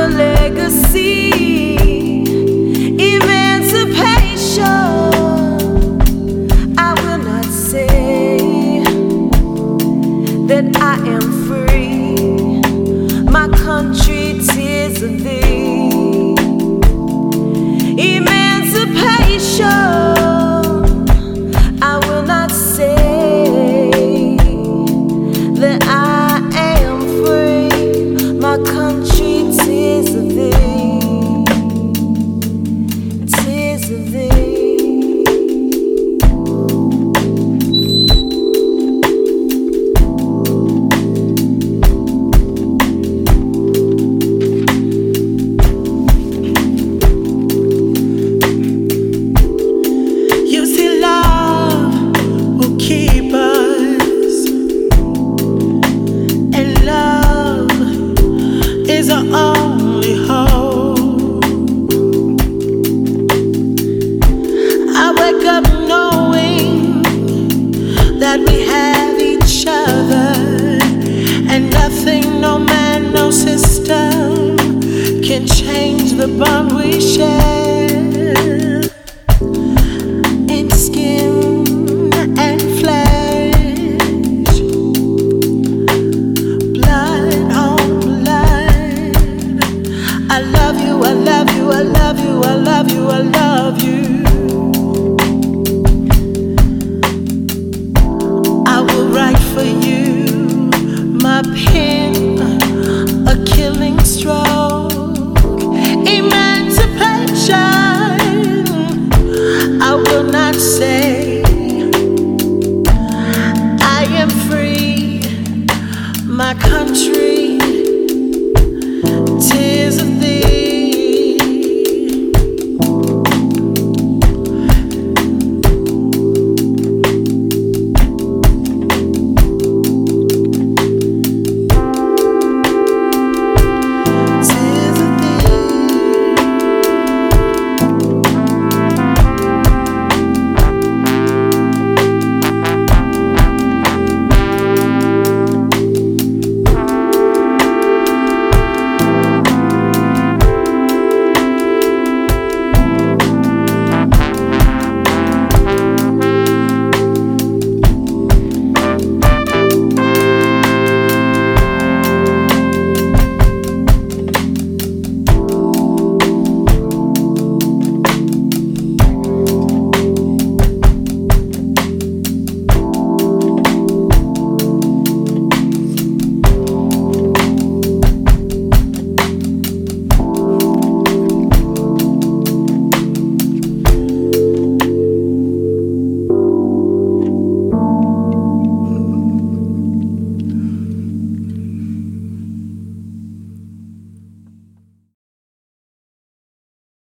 our legacy, emancipation. I will not say that I am free. My country, 'tis of thee. Emancipation. I will not say that I am free. My country, 'tis of thee. 'Tis of thee. Only hope. I wake up knowing that we have each other, and nothing, no man, no system can change the bond we share. In skin and flesh, blood on blood. I love you, I love you, I love you.